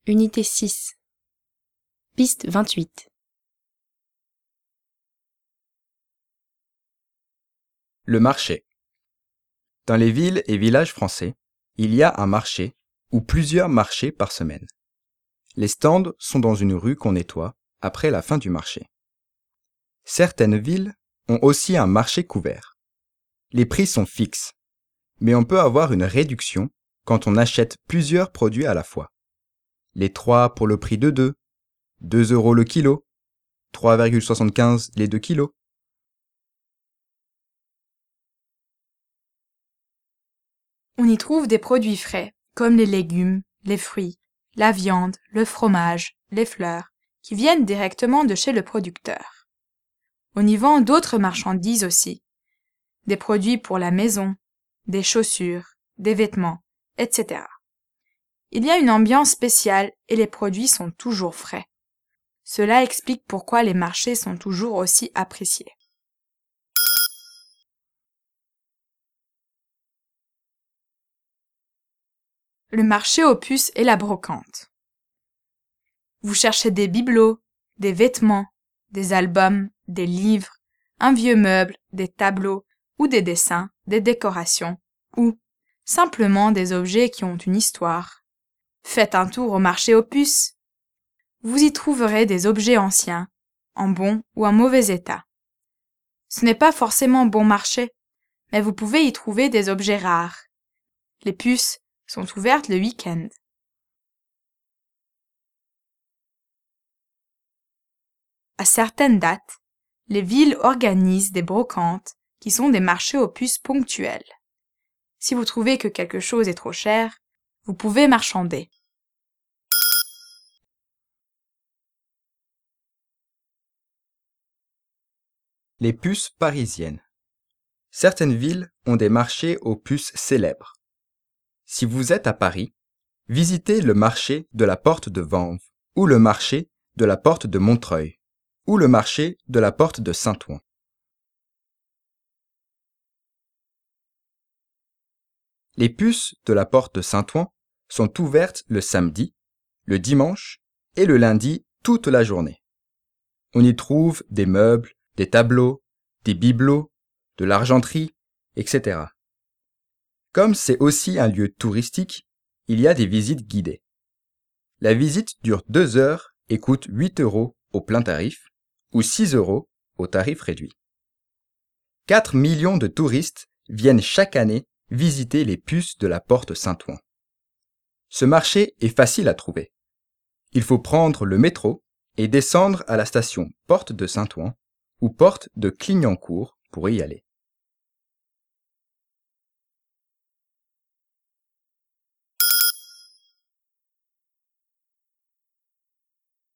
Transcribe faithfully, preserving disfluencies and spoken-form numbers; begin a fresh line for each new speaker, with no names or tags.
Unité six. Piste vingt-huit.
Le marché. Dans les villes et villages français, il y a un marché ou plusieurs marchés par semaine. Les stands sont dans une rue qu'on nettoie après la fin du marché. Certaines villes ont aussi un marché couvert. Les prix sont fixes, mais on peut avoir une réduction quand on achète plusieurs produits à la fois. Les trois pour le prix de deux, deux euros le kilo, trois virgule soixante-quinze les deux kilos.
On y trouve des produits frais, comme les légumes, les fruits, la viande, le fromage, les fleurs, qui viennent directement de chez le producteur. On y vend d'autres marchandises aussi, des produits pour la maison, des chaussures, des vêtements, et cetera. Il y a une ambiance spéciale et les produits sont toujours frais. Cela explique pourquoi les marchés sont toujours aussi appréciés. Le marché aux puces et la brocante. Vous cherchez des bibelots, des vêtements, des albums, des livres, un vieux meuble, des tableaux ou des dessins, des décorations ou simplement des objets qui ont une histoire. Faites un tour au marché aux puces. Vous y trouverez des objets anciens, en bon ou en mauvais état. Ce n'est pas forcément bon marché, mais vous pouvez y trouver des objets rares. Les puces sont ouvertes le week-end. À certaines dates, les villes organisent des brocantes qui sont des marchés aux puces ponctuels. Si vous trouvez que quelque chose est trop cher, vous pouvez marchander.
Les puces parisiennes. Certaines villes ont des marchés aux puces célèbres. Si vous êtes à Paris, visitez le marché de la Porte de Vanves, ou le marché de la Porte de Montreuil, ou le marché de la Porte de Saint-Ouen. Les puces de la Porte de Saint-Ouen sont ouvertes le samedi, le dimanche et le lundi toute la journée. On y trouve des meubles, des tableaux, des bibelots, de l'argenterie, et cetera. Comme c'est aussi un lieu touristique, il y a des visites guidées. La visite dure deux heures et coûte huit euros au plein tarif ou six euros au tarif réduit. quatre millions de touristes viennent chaque année visiter les puces de la Porte Saint-Ouen. Ce marché est facile à trouver. Il faut prendre le métro et descendre à la station Porte de Saint-Ouen ou Porte de Clignancourt pour y aller.